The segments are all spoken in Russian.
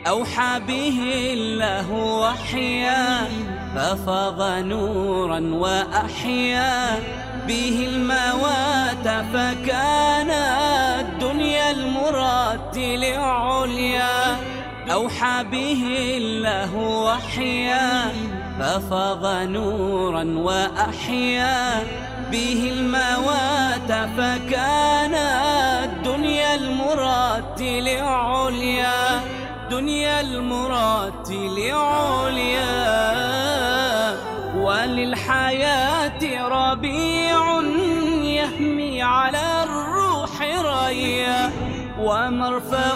أوحى به الله وحيا ففاض نورا وأحيا به الموات فكان الدنيا المرتل عليا. أوحى به الله وحيا ففاض نورا وأحيا به الموات فكان الدنيا المرتل عليا. دنيا المرتل عليا. وللحياة ربيع يهمي على الروح ريا ومرفأ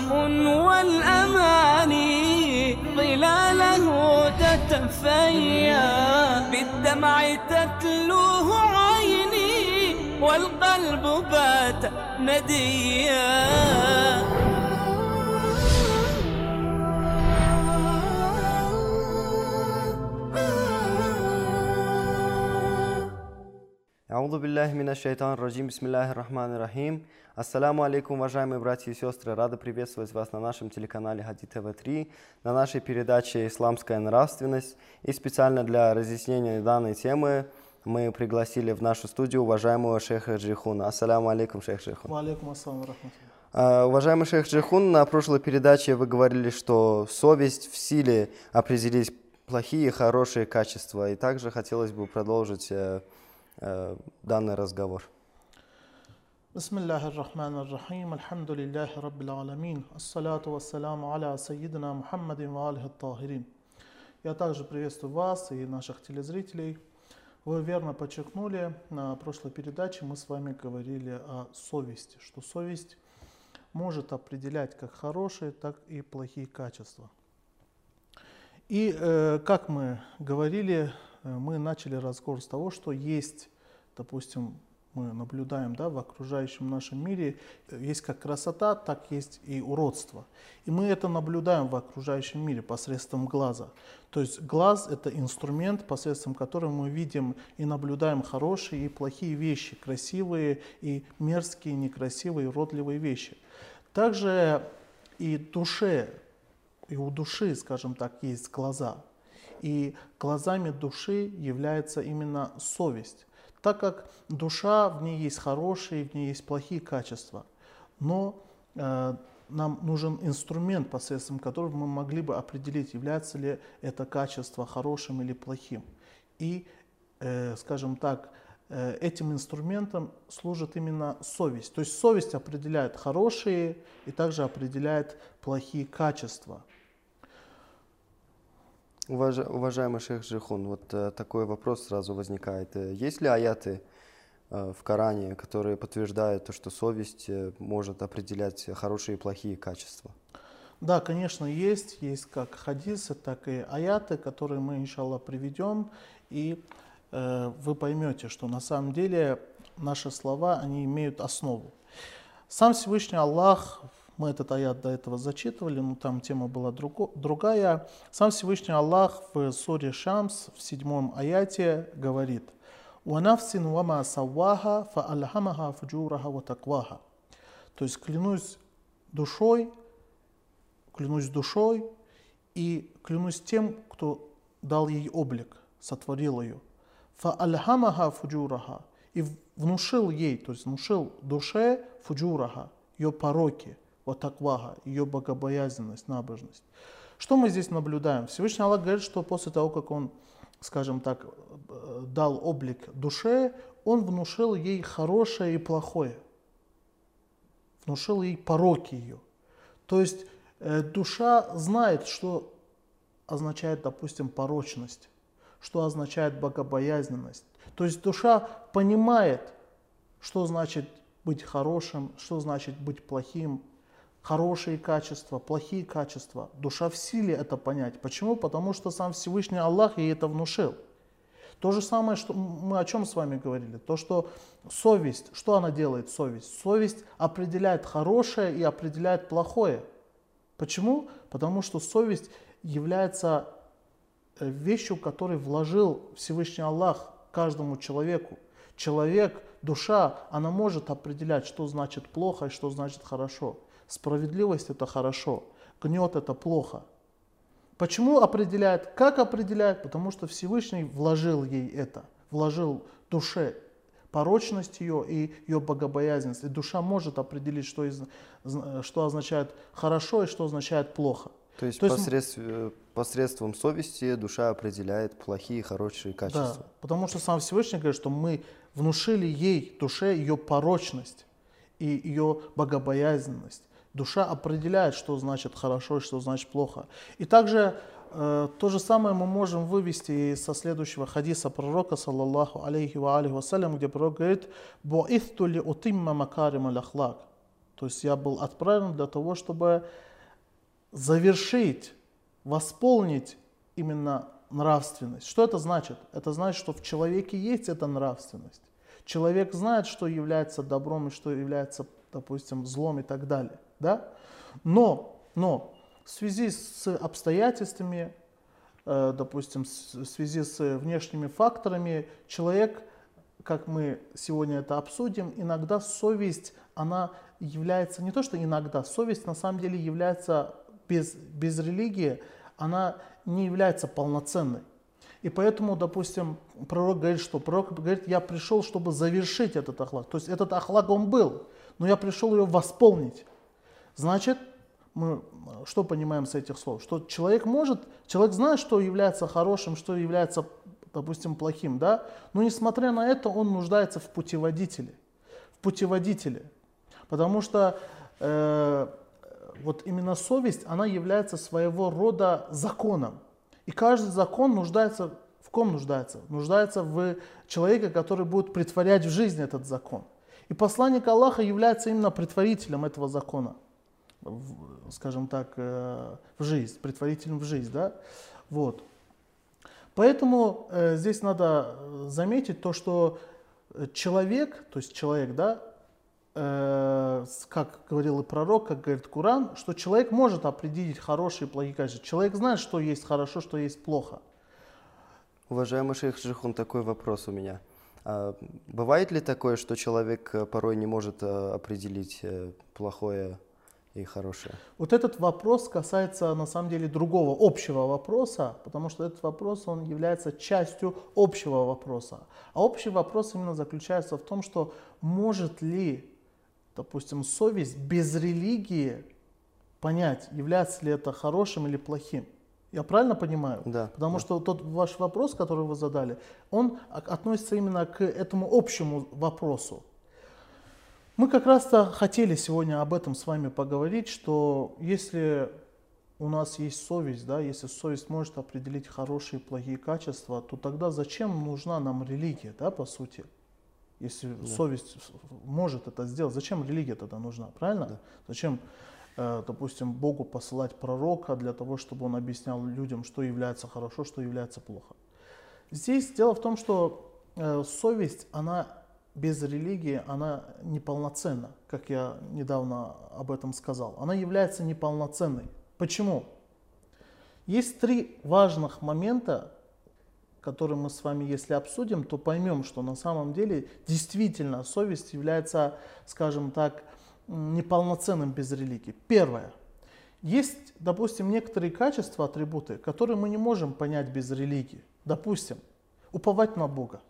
والأماني ظلاله تتفيا. بالدمع تتلوه عيني والقلب بات نديا. Аузу биллахи минаш шайтанир раджим, бисмиллахир рахманир рахим. Ассаламу алейкум, уважаемые братья и сестры. Рады приветствовать вас на нашем телеканале Хади ТВ3, на нашей передаче «Исламская нравственность». И специально для разъяснения данной темы мы пригласили в нашу студию уважаемого шейха Джейхуна. Ассаламу алейкум, шейх Джейхун. Алейкум ассалам рахматуллах. Уважаемый шейх Джейхун, на прошлой передаче вы говорили, что совесть в силе определить плохие и хорошие качества. И также хотелось бы продолжить данный разговор. Бисмиллахир рахманир рахим. Альхамдулиллахи раббил аламин. Ассалату вассаламу аля сайидина Мухаммадин ва алихи ат-тахирин. Я также приветствую вас и наших телезрителей. Вы верно подчеркнули, на прошлой передаче мы с вами говорили о совести, что совесть может определять как хорошие, так и плохие качества. И как мы говорили, мы начали разговор с того, что есть, допустим, мы наблюдаем, да, в окружающем нашем мире, есть как красота, так есть и уродство. И мы это наблюдаем в окружающем мире посредством глаза. То есть глаз – это инструмент, посредством которого мы видим и наблюдаем хорошие и плохие вещи, красивые и мерзкие, некрасивые, уродливые вещи. Также и у души, скажем так, есть глаза. И глазами души является именно совесть, так как душа, в ней есть хорошие, в ней есть плохие качества. Но нам нужен инструмент, посредством которого мы могли бы определить, является ли это качество хорошим или плохим. И, скажем так, этим инструментом служит именно совесть. То есть совесть определяет хорошие и также определяет плохие качества. Уважаемый шейх Джейхун, вот такой вопрос сразу возникает. Есть ли аяты в Коране, которые подтверждают то, что совесть может определять хорошие и плохие качества? Да, конечно, есть как хадисы, так и аяты, которые мы, иншаллах, приведем, и вы поймете, что на самом деле наши слова, они имеют основу. Сам Всевышний Аллах, мы этот аят до этого зачитывали, но там тема была другая. Сам Всевышний Аллах в суре Шамс в 7 аяте говорит: «Уанафсин вама савваха фаальхамаха фуджураха ва такваха». То есть клянусь душой и клянусь тем, кто дал ей облик, сотворил ее. Фаальхамаха фуджураха, и внушил ей, то есть внушил душе фуджураха, ее пороки, вот такваха, ее богобоязненность, набожность. Что мы здесь наблюдаем? Всевышний Аллах говорит, что после того, как он, скажем так, дал облик душе, он внушил ей хорошее и плохое. Внушил ей пороки ее. То есть душа знает, что означает, допустим, порочность, что означает богобоязненность. То есть душа понимает, что значит быть хорошим, что значит быть плохим, хорошие качества, плохие качества. Душа в силе это понять. Почему? Потому что сам Всевышний Аллах ей это внушил. То же самое, что мы о чем с вами говорили. То, что совесть, что она делает, совесть? Совесть определяет хорошее и определяет плохое. Почему? Потому что совесть является вещью, которую вложил Всевышний Аллах каждому человеку. Человек, душа, она может определять, что значит плохо и что значит хорошо. Справедливость – это хорошо, гнет – это плохо. Почему определяет? Как определяет? Потому что Всевышний вложил ей это, вложил душе порочность ее и ее богобоязненность. И душа может определить, что означает хорошо и что означает плохо. То есть посредством совести душа определяет плохие и хорошие качества. Да, потому что сам Всевышний говорит, что мы внушили ей, душе, ее порочность и ее богобоязненность. Душа определяет, что значит хорошо и что значит плохо. И также то же самое мы можем вывести со следующего хадиса пророка, саллаллаху алейхи ва алейхи вассалям, где пророк говорит: «Бу'ithту ли утимма макарим аль-ахлак». То есть я был отправлен для того, чтобы завершить, восполнить именно нравственность. Что это значит? Это значит, что в человеке есть эта нравственность. Человек знает, что является добром и что является, допустим, злом и так далее. Да? Но в связи с обстоятельствами, допустим, в связи с внешними факторами, человек, как мы сегодня это обсудим, иногда совесть, она является, не то что иногда, совесть на самом деле является без религии, она не является полноценной. И поэтому, допустим, пророк говорит, я пришел, чтобы завершить этот ахлак. То есть этот ахлак он был, но я пришел его восполнить. Значит, мы что понимаем с этих слов? Что человек знает, что является хорошим, что является, допустим, плохим, да? Но несмотря на это, он нуждается в путеводителе. Потому что вот именно совесть, она является своего рода законом. И каждый закон нуждается в ком нуждается? Нуждается в человеке, который будет претворять в жизнь этот закон. И посланник Аллаха является именно претворителем этого закона, скажем так, в жизнь, претворителем в жизнь, да? Вот. Поэтому здесь надо заметить то, что человек, да, как говорил и пророк, как говорит Коран, что человек может определить хорошие и плохие качества. Человек знает, что есть хорошо, что есть плохо. Уважаемый шейх Джихун, такой вопрос у меня. Бывает ли такое, что человек порой не может определить плохое и хорошее? Вот этот вопрос касается на самом деле другого, общего вопроса, потому что этот вопрос, он является частью общего вопроса. А общий вопрос именно заключается в том, что может ли, допустим, совесть без религии понять, является ли это хорошим или плохим. Я правильно понимаю? Да. Потому что тот ваш вопрос, который вы задали, он относится именно к этому общему вопросу. Мы как раз-то хотели сегодня об этом с вами поговорить, что если у нас есть совесть, да, если совесть может определить хорошие и плохие качества, то тогда зачем нужна нам религия, да, по сути? Если совесть может это сделать, зачем религия тогда нужна, правильно? Да. Зачем, допустим, Богу посылать пророка для того, чтобы он объяснял людям, что является хорошо, что является плохо? Здесь дело в том, что совесть, она без религии, она неполноценна, как я недавно об этом сказал. Она является неполноценной. Почему? Есть три важных момента, которые мы с вами, если обсудим, то поймем, что на самом деле действительно совесть является, скажем так, неполноценным без религии. Первое. Есть, допустим, некоторые качества, атрибуты, которые мы не можем понять без религии. Допустим, уповать на Бога.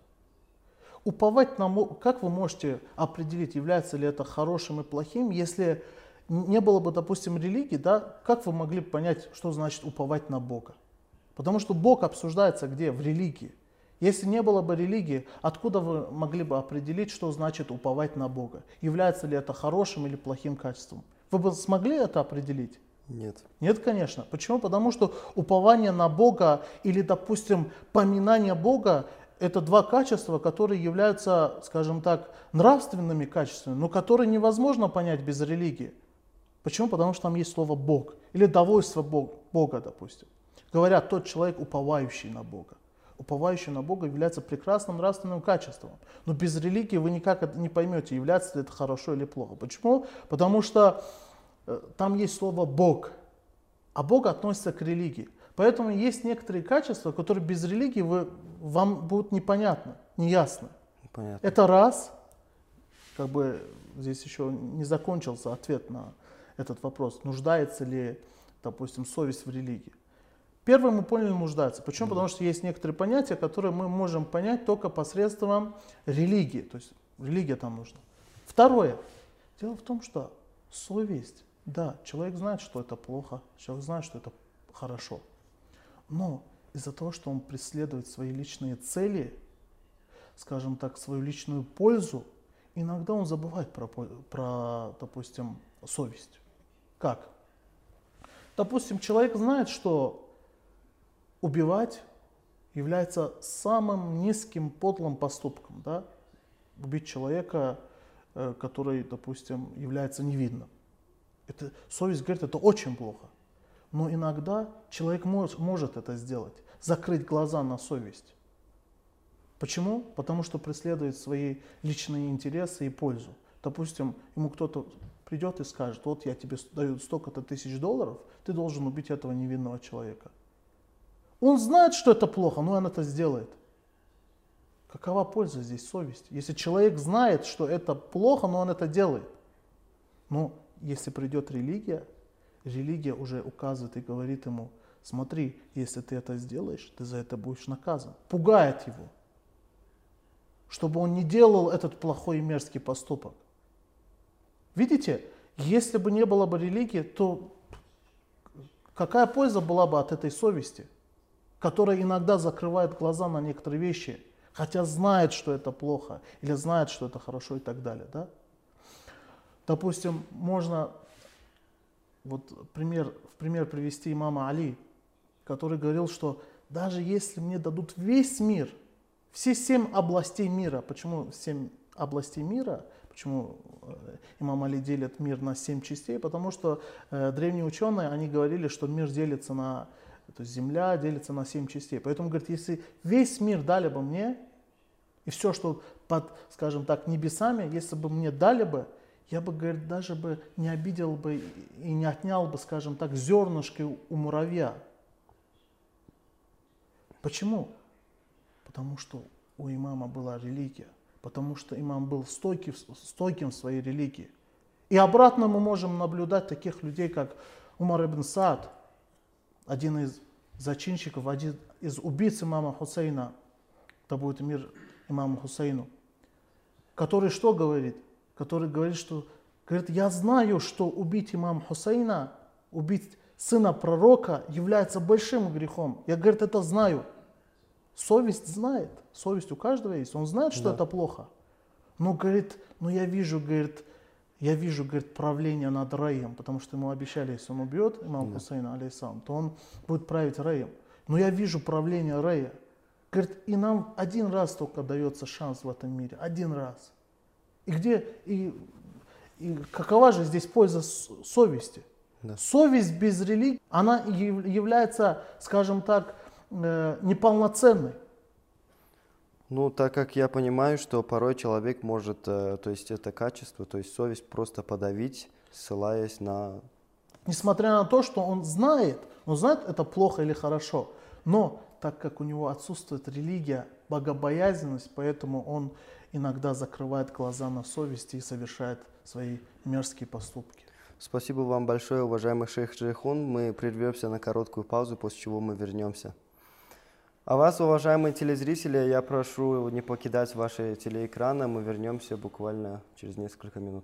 Уповать на Бога, как вы можете определить, является ли это хорошим и плохим, если не было бы, допустим, религии, да, как вы могли бы понять, что значит уповать на Бога? Потому что Бог обсуждается где? В религии. Если не было бы религии, откуда вы могли бы определить, что значит уповать на Бога? Является ли это хорошим или плохим качеством? Вы бы смогли это определить? Нет. Нет, конечно. Почему? Потому что упование на Бога или, допустим, поминание Бога — это два качества, которые являются, скажем так, нравственными качествами, но которые невозможно понять без религии. Почему? Потому что там есть слово «Бог» или довольство Бога, допустим. Говорят, тот человек, уповающий на Бога. Уповающий на Бога является прекрасным нравственным качеством. Но без религии вы никак это не поймете, является ли это хорошо или плохо. Почему? Потому что там есть слово «Бог», а Бог относится к религии. Поэтому есть некоторые качества, которые без религии вам будут непонятны, неясны. Понятно. Это раз, как бы здесь еще не закончился ответ на этот вопрос, нуждается ли, допустим, совесть в религии. Первое, мы поняли, нуждается. Почему? Потому что есть некоторые понятия, которые мы можем понять только посредством религии. То есть религия там нужна. Второе. Дело в том, что совесть, да, человек знает, что это плохо, человек знает, что это хорошо. Но из-за того, что он преследует свои личные цели, скажем так, свою личную пользу, иногда он забывает про, допустим, совесть. Как? Допустим, человек знает, что убивать является самым низким, подлым поступком. Да? Убить человека, который, допустим, является невинным. Совесть говорит, это очень плохо. Но иногда человек может это сделать, закрыть глаза на совесть. Почему? Потому что преследует свои личные интересы и пользу. Допустим, ему кто-то придет и скажет, вот я тебе даю столько-то тысяч долларов, ты должен убить этого невинного человека. Он знает, что это плохо, но он это сделает. Какова польза здесь совести? Если человек знает, что это плохо, но он это делает. Но если придет религия, религия уже указывает и говорит ему, смотри, если ты это сделаешь, ты за это будешь наказан. Пугает его, чтобы он не делал этот плохой и мерзкий поступок. Видите, если бы не было бы религии, то какая польза была бы от этой совести, которая иногда закрывает глаза на некоторые вещи, хотя знает, что это плохо, или знает, что это хорошо и так далее. Да? Допустим, можно в пример привести имама Али, который говорил, что даже если мне дадут весь мир, все 7 областей мира, почему 7 областей мира, почему имам Али делит мир на 7 частей, потому что древние ученые, они говорили, что мир делится на, то есть земля делится на 7 частей. Поэтому, говорит, если весь мир дали бы мне, и все, что под, скажем так, небесами, если бы мне дали бы, я бы, говорит, даже бы не обидел бы и не отнял бы, скажем так, зернышки у муравья. Почему? Потому что у имама была религия, потому что имам был стойким в своей религии. И обратно мы можем наблюдать таких людей, как Умар ибн Саад, один из зачинщиков, один из убийц имама Хусейна, да будет мир имаму Хусейну, который что говорит? Который говорит, что я знаю, что убить имама Хусейна, убить сына пророка является большим грехом. Я, говорит, это знаю. Совесть знает, совесть у каждого есть, он знает, что это плохо. Но, говорит, я вижу, правление над раем, потому что ему обещали, если он убьет имама Хусейна, алейхиссалам, то он будет править раем. Но я вижу правление рая. Говорит, и нам один раз только дается шанс в этом мире, один раз. И какова же здесь польза совести? Да. Совесть без религии, она является, скажем так, неполноценной. Ну, так как я понимаю, что порой человек может, то есть это качество, то есть совесть просто подавить, ссылаясь на... Несмотря на то, что он знает это плохо или хорошо, но так как у него отсутствует религия, богобоязненность, поэтому он иногда закрывает глаза на совести и совершает свои мерзкие поступки. Спасибо вам большое, уважаемый шейх Джейхун. Мы прервемся на короткую паузу, после чего мы вернемся. А вас, уважаемые телезрители, я прошу не покидать ваши телеэкраны. Мы вернемся буквально через несколько минут.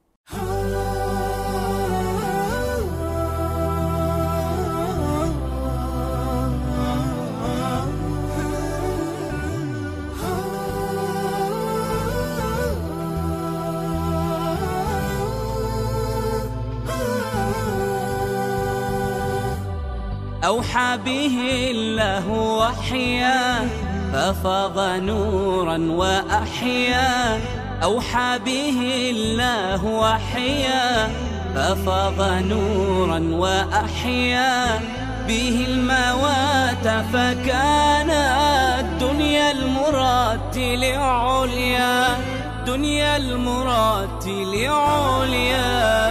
أوحى به الله وحيا ففاض نورا وأحيا أوحى به الله وحيا ففاض نورا وأحيا به الموات فكان الدنيا المراتل عليا دنيا المراتل عليا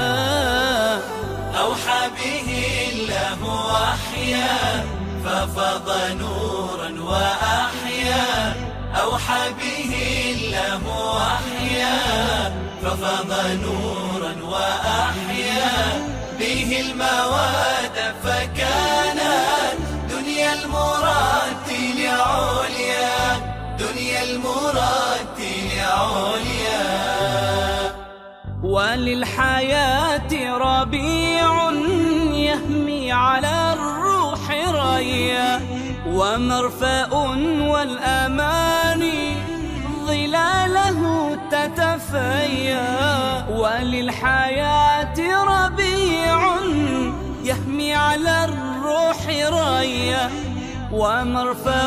أوحى به الله وحيا ففاض نورا وأحيا أوحى به الله وحيا ففاض نورا وأحيا به المواد فكانت وللحياة ربيع يهمي على الروح ريا، ومرفأ والأماني ظلاله تتفيا. وللحياة ربيع يهمي على الروح ريا، ومرفأ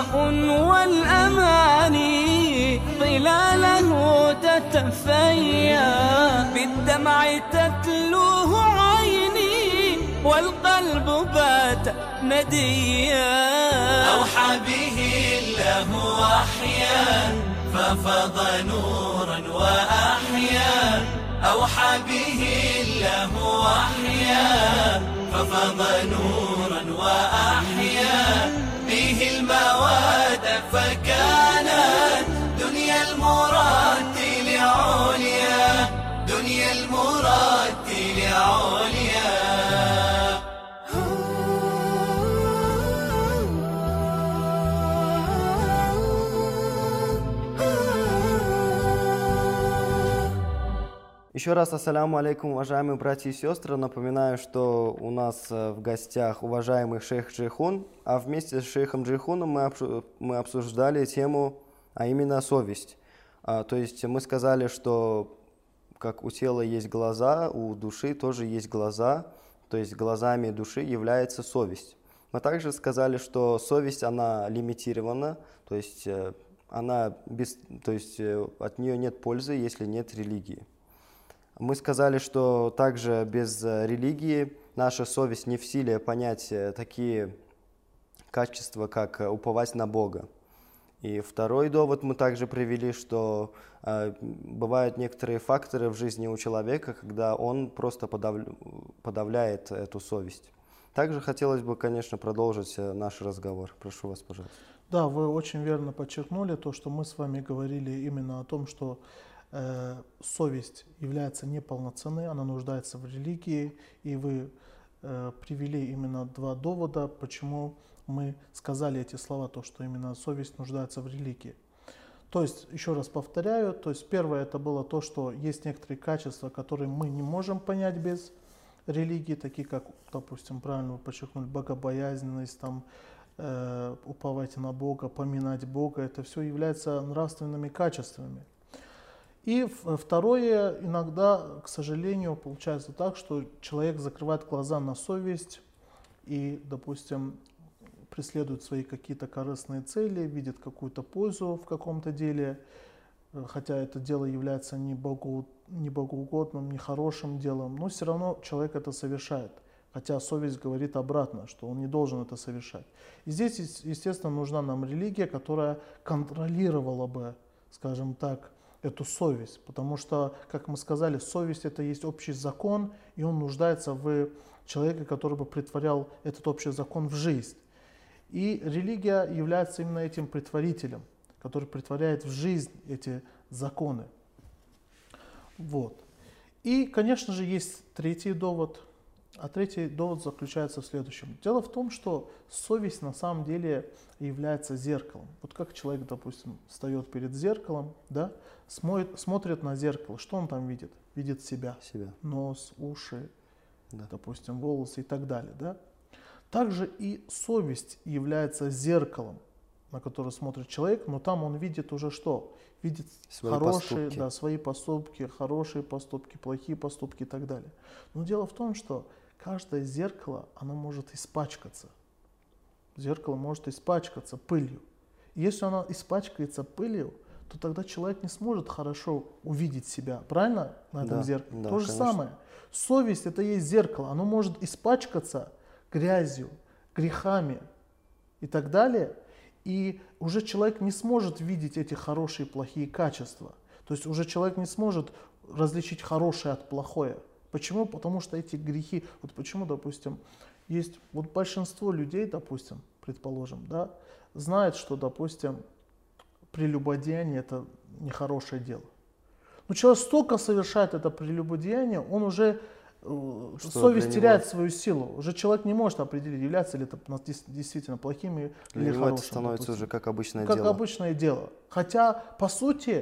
والأماني ظلاله تتفيا. بالدمع تتلوه عيني والقلب بات نديا. أوحى به الله وحيا ففض نورا وأحيا. أوحى به الله وحيا ففض نورا وأحيا. به المواد فكانت دنيا المرتل عليا. دنيا المرتل عليا. Еще раз ассаляму алейкум, уважаемые братья и сестры. Напоминаю, что у нас в гостях уважаемый шейх Джейхун, а вместе с шейхом Джейхуном мы обсуждали тему, а именно совесть. То есть мы сказали, что как у тела есть глаза, у души тоже есть глаза, то есть глазами души является совесть. Мы также сказали, что совесть, она лимитирована, то есть, от нее нет пользы, если нет религии. Мы сказали, что также без религии наша совесть не в силе понять такие качества, как уповать на Бога. И второй довод мы также привели, что бывают некоторые факторы в жизни у человека, когда он просто подавляет эту совесть. Также хотелось бы, конечно, продолжить наш разговор. Прошу вас, пожалуйста. Да, вы очень верно подчеркнули то, что мы с вами говорили именно о том, что совесть является неполноценной, она нуждается в религии, и вы привели именно два довода, почему мы сказали эти слова, то, что именно совесть нуждается в религии. То есть, еще раз повторяю, то есть первое это было то, что есть некоторые качества, которые мы не можем понять без религии, такие как, допустим, правильно вы подчеркнули, богобоязненность, там, уповать на Бога, поминать Бога, это все является нравственными качествами. И второе, иногда, к сожалению, получается так, что человек закрывает глаза на совесть и, допустим, преследует свои какие-то корыстные цели, видит какую-то пользу в каком-то деле, хотя это дело является не богоугодным, не хорошим делом, но все равно человек это совершает. Хотя совесть говорит обратно, что он не должен это совершать. И здесь, естественно, нужна нам религия, которая контролировала бы, скажем так, эту совесть, потому что, как мы сказали, совесть это есть общий закон, и он нуждается в человеке, который бы претворял этот общий закон в жизнь. И религия является именно этим претворителем, который претворяет в жизнь эти законы. Вот. И, конечно же, есть третий довод, а третий довод заключается в следующем. Дело в том, что совесть на самом деле является зеркалом. Вот как человек, допустим, встает перед зеркалом, да, смотрит на зеркало, что он там видит? Видит себя. Нос, уши, да, допустим, волосы и так далее. Да? Также и совесть является зеркалом, на которое смотрит человек, но там он видит уже что? Видит свои поступки, хорошие поступки, плохие поступки и так далее. Но дело в том, что каждое зеркало, оно может испачкаться. Зеркало может испачкаться пылью. И если оно испачкается пылью, то тогда человек не сможет хорошо увидеть себя, правильно, на этом зеркале? Да, то же самое. Совесть это и есть зеркало, оно может испачкаться грязью, грехами и так далее. И уже человек не сможет видеть эти хорошие и плохие качества. То есть уже человек не сможет различить хорошее от плохое. Почему? Потому что эти грехи, вот почему, допустим, есть вот большинство людей, допустим, предположим, да, знает, что, допустим, прелюбодеяние это нехорошее дело. Но человек столько совершает это прелюбодеяние, он уже совесть теряет свою силу. Уже человек не может определить, является ли это действительно плохим или хорошим. Это становится уже как обычное дело. Как обычное дело. Хотя, по сути,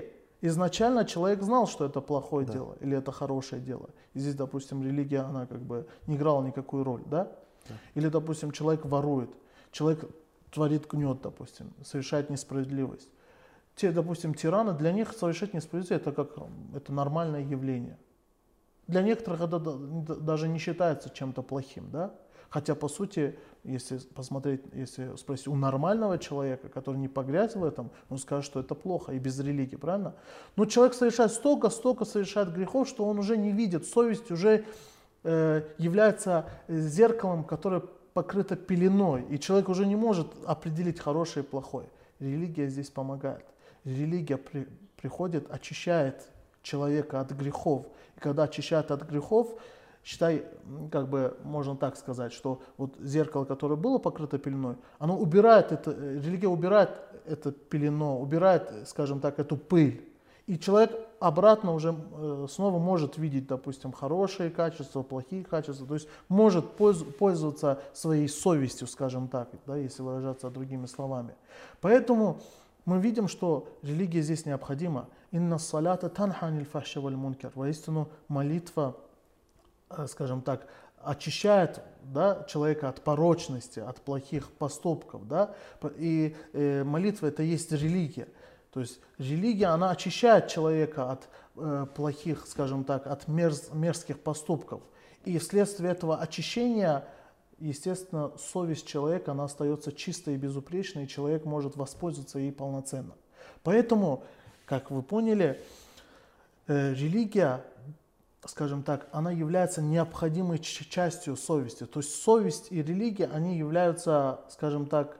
изначально человек знал, что это плохое дело или это хорошее дело. И здесь, допустим, религия, она как бы не играла никакую роль, да? Или, допустим, человек ворует, человек творит гнет, допустим, совершает несправедливость. Те, допустим, тираны, для них совершать несправедливость это нормальное явление. Для некоторых это даже не считается чем-то плохим, да? Хотя, по сути, если посмотреть, если спросить у нормального человека, который не погряз в этом, он скажет, что это плохо и без религии, правильно? Но человек совершает столько совершает грехов, что он уже не видит. Совесть уже является зеркалом, которое покрыто пеленой, и человек уже не может определить хорошее и плохое. Религия здесь помогает. Религия приходит, очищает человека от грехов. И когда очищает от грехов, считай, как бы можно так сказать, что вот зеркало, которое было покрыто пеленой, оно убирает это, религия убирает это пелено, убирает, скажем так, эту пыль. И человек обратно уже снова может видеть, допустим, хорошие качества, плохие качества, то есть может пользоваться своей совестью, скажем так, да, если выражаться другими словами. Поэтому мы видим, что религия здесь необходима. «Инна салята танха аниль фахши валь мункар». Воистину молитва, скажем так, очищает, да, человека от порочности, от плохих поступков. Да? И молитва это есть религия. То есть религия, она очищает человека от плохих, скажем так, от мерзких поступков. И вследствие этого очищения, естественно, совесть человека, она остается чистой и безупречной, и человек может воспользоваться ей полноценно. Поэтому, как вы поняли, религия, скажем так, она является необходимой частью совести. То есть совесть и религия, они являются, скажем так,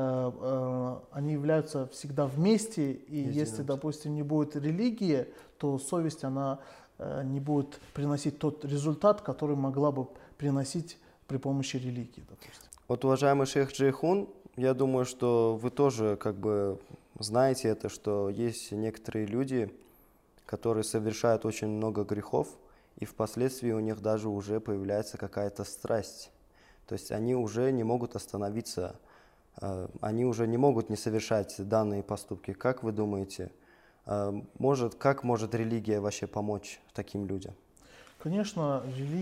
они являются всегда вместе, и если, допустим, не будет религии, то совесть, она не будет приносить тот результат, который могла бы приносить при помощи религии, допустим. Вот, уважаемый шейх Джейхун, я думаю, что вы тоже как бы знаете это, что есть некоторые люди, которые совершают очень много грехов, и впоследствии у них даже уже появляется какая-то страсть. То есть они уже не могут остановиться, они уже не могут не совершать данные поступки. Как вы думаете, как может религия вообще помочь таким людям? Конечно,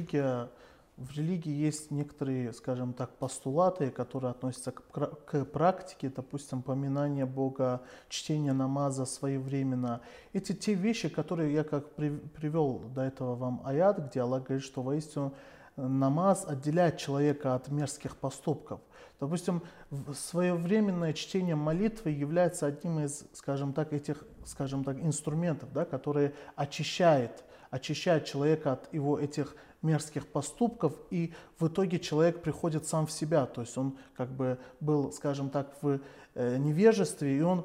в религии есть некоторые, скажем так, постулаты, которые относятся к практике, допустим, поминание Бога, чтение намаза своевременно. Это те вещи, которые я как привел до этого вам аят, где Аллах говорит, что воистину намаз отделяет человека от мерзких поступков. Допустим, своевременное чтение молитвы является одним из, скажем так, этих, скажем так, инструментов, да, которые очищает человека от его этих мерзких поступков, и в итоге человек приходит сам в себя, то есть он как бы был, скажем так, в невежестве, и он,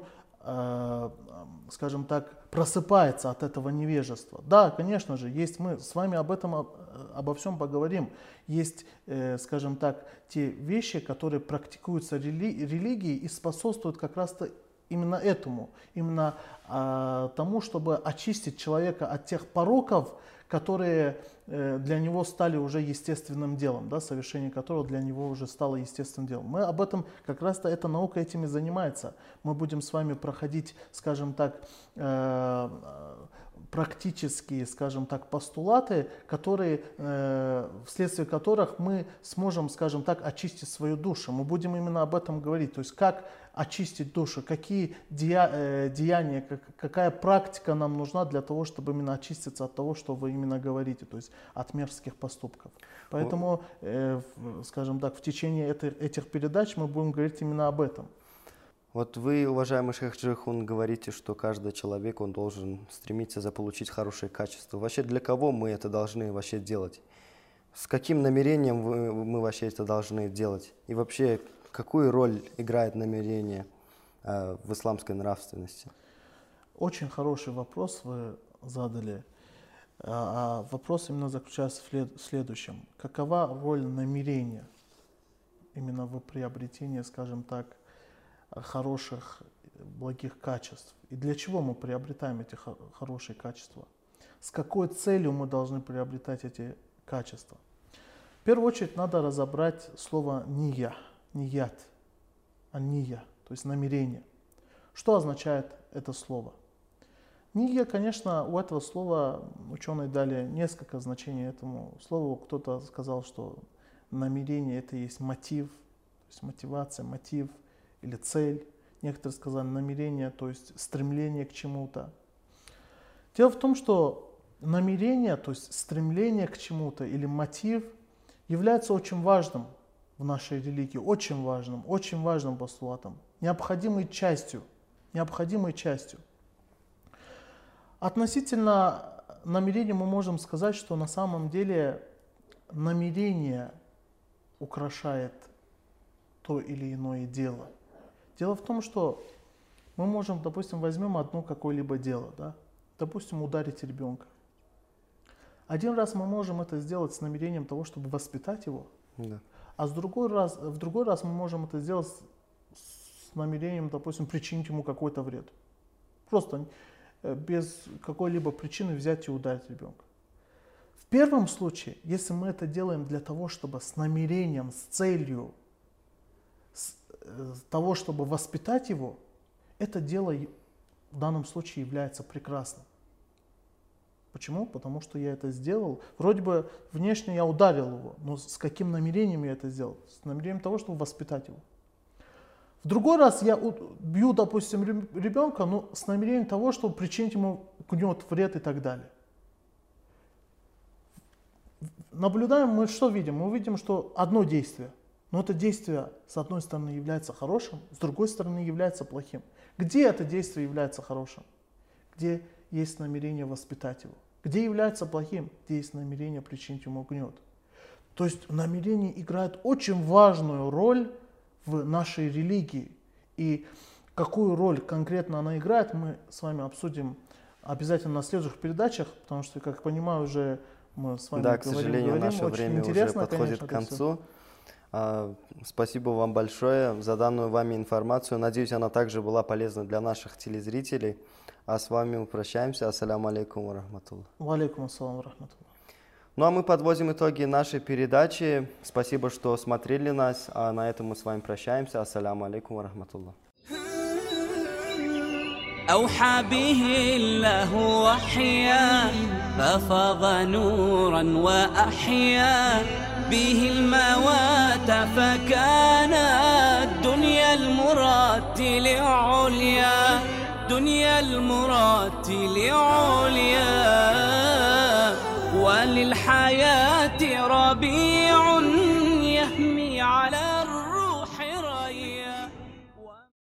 скажем так, просыпается от этого невежества. Да, конечно же, есть, мы с вами обо всем поговорим. Есть, скажем так, те вещи, которые практикуются религией и способствуют как раз-то именно этому, именно тому, чтобы очистить человека от тех пороков, которые для него стали уже естественным делом, да, совершение которого для него уже стало естественным делом. Мы об этом, как раз-то эта наука этим и занимается. Мы будем с вами проходить, скажем так, практические, скажем так, постулаты, которые, вследствие которых мы сможем, скажем так, очистить свою душу. Мы будем именно об этом говорить, то есть как очистить душу, какие деяния, какая практика нам нужна для того, чтобы именно очиститься от того, что вы именно говорите, то есть от мерзких поступков. Поэтому, скажем так, в течение этих передач мы будем говорить именно об этом. Вот вы, уважаемый шейх Джейхун, говорите, что каждый человек, он должен стремиться заполучить хорошее качество. Вообще, для кого мы это должны вообще делать? С каким намерением мы вообще это должны делать? И вообще, какую роль играет намерение в исламской нравственности? Очень хороший вопрос вы задали. Вопрос именно заключается в следующем. Какова роль намерения именно в приобретении, скажем так, хороших, благих качеств? И для чего мы приобретаем эти хорошие качества? С какой целью мы должны приобретать эти качества? В первую очередь надо разобрать слово «ния», «ният», «ания», то есть намерение. Что означает это слово? Нийя, конечно, у этого слова ученые дали несколько значений этому слову. Кто-то сказал, что намерение это есть мотив, то есть мотивация, мотив или цель. Некоторые сказали намерение, то есть стремление к чему-то. Дело в том, что намерение, то есть стремление к чему-то или мотив является очень важным в нашей религии, очень важным постулатом, необходимой частью. Относительно намерения мы можем сказать, что на самом деле намерение украшает то или иное дело. Дело в том, что мы можем, допустим, возьмем одно какое-либо дело, да? Допустим, ударить ребенка. Один раз мы можем это сделать с намерением того, чтобы воспитать его, Да. а в другой раз мы можем это сделать с намерением, допустим, причинить ему какой-то вред. Просто без какой-либо причины взять и ударить ребенка. В первом случае, если мы это делаем для того, чтобы с намерением, с целью того, чтобы воспитать его, это дело в данном случае является прекрасным. Почему? Потому что я это сделал. Вроде бы внешне я ударил его, но с каким намерением я это сделал? С намерением того, чтобы воспитать его. В другой раз я бью, допустим, ребенка, но с намерением того, чтобы причинить ему вред и так далее. Наблюдаем мы, что видим? Мы видим, что одно действие, но это действие с одной стороны является хорошим, с другой стороны является плохим. Где это действие является хорошим? Где есть намерение воспитать его. Где является плохим? Где есть намерение причинить ему гнет. То есть намерение играет очень важную роль в нашей религии. И какую роль конкретно она играет, мы с вами обсудим обязательно на следующих передачах, потому что, как понимаю, уже мы с вами к сожалению, наше время уже подходит к концу. Спасибо вам большое за данную вами информацию. Надеюсь, она также была полезна для наших телезрителей. А с вами мы прощаемся. Ассаляму алейкум ва рахматуллах. Ва алейкум ассалам ва рахматуллах. Ну а мы подводим итоги нашей передачи. Спасибо, что смотрели нас. А на этом мы с вами прощаемся. Ассаляму алейкум ва рахматуллах. أوحى به الله وحيا ففاض نورا وأحيا به الموات فكان الدنيا المراتل عليا دنيا المراتل عليا وللحياة ربيع